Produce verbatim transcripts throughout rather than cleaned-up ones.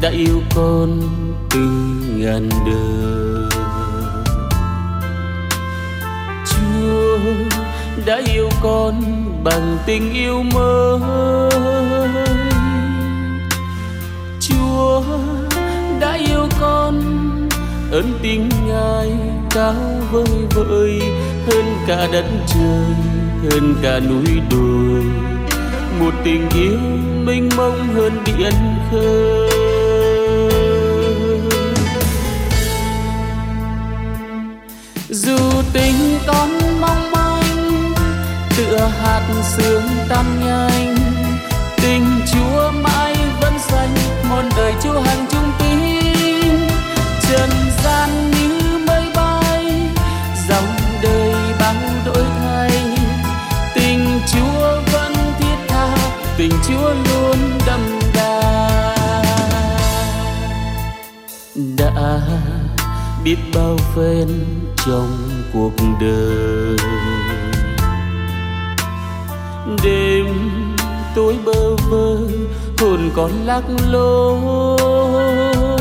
đã yêu con từ ngàn đời. Chúa đã yêu con bằng tình yêu mới. Chúa đã yêu con, ơn tình Ngài cao vời vợi hơn cả đất trời, hơn cả núi đồi. Một tình yêu mênh mông hơn biển khơi. Dù tình con mong manh tựa hạt sương tan nhanh, tình Chúa mãi vẫn xanh, muôn đời Chúa hàng chung tín. Trần gian như mây bay, dòng đời bao đổi thay, tình Chúa vẫn thiết tha, tình Chúa luôn đậm đà. Đã biết bao phen trong cuộc đời, đêm tối bơ vơ hồn còn lạc lối.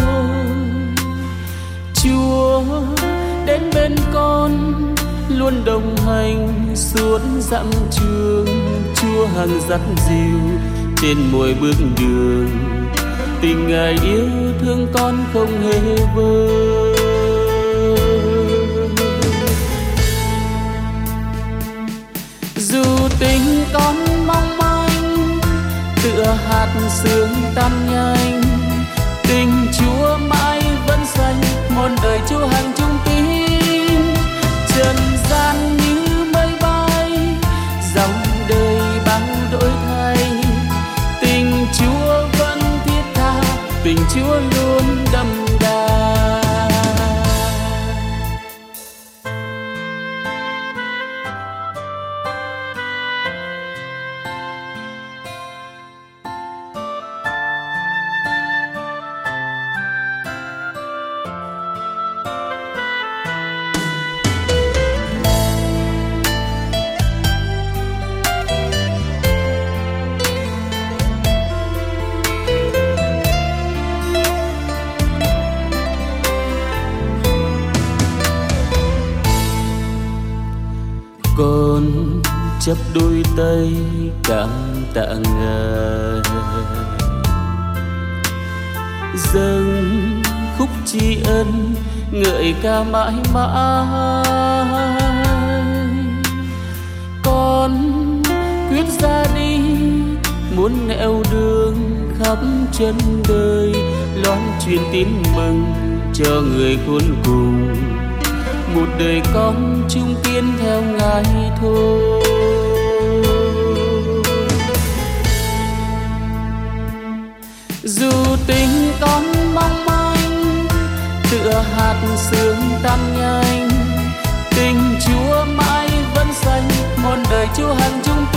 Chúa đến bên con luôn đồng hành suốt dặm trường. Chúa hàng dắt dìu trên mỗi bước đường, tình Ngài yêu thương con không hề vơi. Dù tình con mong manh tựa hạt sương tan nhanh, tình Chúa mãi vẫn xanh, muôn đời Chúa hàng chung tín. Trần gian như mây bay, dòng đời bao đổi thay, tình Chúa vẫn thiết tha, tình Chúa luôn đậm đà. Con chấp đôi tay cảm tạ Ngài, dâng khúc tri ân ngợi ca mãi mãi. Con quyết ra đi muốn nẻo đường khắp chân đời, loan truyền tin mừng cho người khốn cùng. Một đời con chung tiến theo Ngài thôi. Dù tình con mong manh tựa hạt sương tan nhanh, tình Chúa mãi vẫn xanh, muôn đời Chúa hàng chung